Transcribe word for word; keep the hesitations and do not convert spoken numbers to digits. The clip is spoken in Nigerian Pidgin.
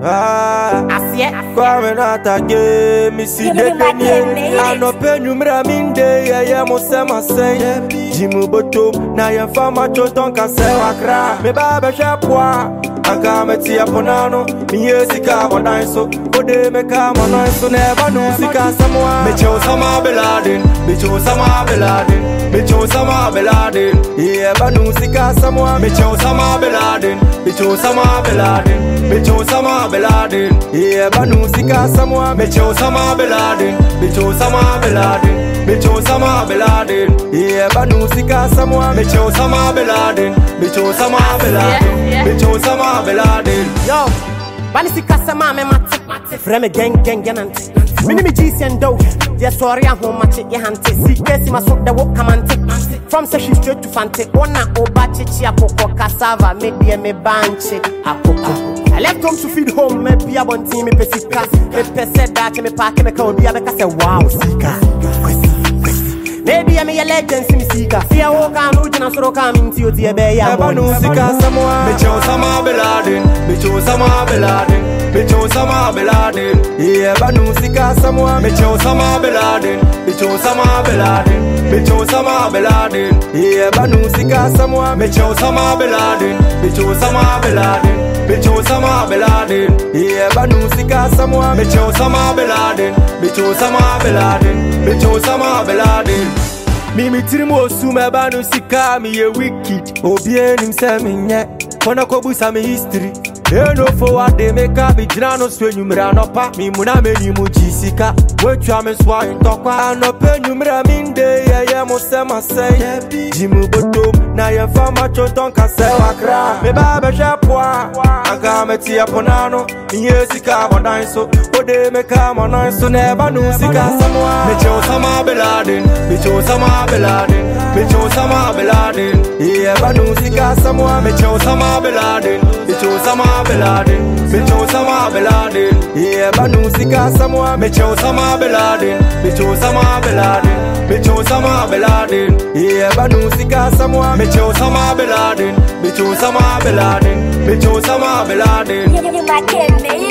Ah, Asie, Kwame Natage, Missy Dekanye, I no pen you minde, I am Osama say, Jimu Botom, na ya fama choton ka se wakra, me baba shapwa, aka meti aponano, mi yesika bonaiso, ode me ka monaiso never no sika samwa, me cho sama beladin, me cho sama beladin, me cho sama beladin, yeah banu sika samwa, me cho sama beladin, me cho sama beladin, me cho sama beladin, yeah banu sika samwa, me cho sama beladin, me cho sama beladin, me cho sama beladin, yeah banu sika samwa, me cho sama beladin, me cho sama beladin, me cho sama beladin. yo, Banisi Kasama, me mate, Freme gang gang ganante. Minimi G C and dough, yes, sorry, I'm home, match it, your hand, see, guess my soap, the walk, come and take. From session straight to Fante, Ona, Obachi, Chiapo, Cassava, maybe a me banche, Apoko. I left home to feed home, maybe I want team, me Pesica, me Pesset, that me park, me call, be a say, wow, Sika. Maybe I'm a legend, see me Sika. Fear walk and Rujan and Soro coming to you, dear Bay. I want to Sika somewhere. Me cho sama beladin, me cho sama beladin, me cho sama beladin. Yeah, banu Sika somewhere. Me cho sama beladin, me cho sama beladin, me cho sama beladin. Yeah, banu Sika somewhere. Me cho sama beladin, me cho sama beladin, me cho sama beladin. Yeah, banu Sika somewhere. Me cho sama beladin, me cho sama beladin, me cho sama beladin. Mimi tirimu osume banu sika mi ye wicked. Obie nim se mi nye kona kobusa mi history. E no forward de make up be jina so enumra no pa. Mi muna me ni mu jisika. Wetwa me so ntokwa. Anope enumra mi nde ye ye mo se ma say. Jimu botom na ye fama choton ka se wakra. Me ba be hwepoa. Aga me ti aponano. Mi ye sika bodan so. Ode me ka monan so never no sika samwa. Me cho sama beladin. Me cho sama beladin, me cho sama beladin. Yeah, banu sika samwa, me cho sama beladin, me cho sama beladin, me cho sama beladin. Yeah, banu sika samwa, me cho sama beladin, me cho sama beladin, me cho sama beladin. Yeah, banu sika samwa, me cho sama beladin, me cho sama beladin, me cho sama beladin.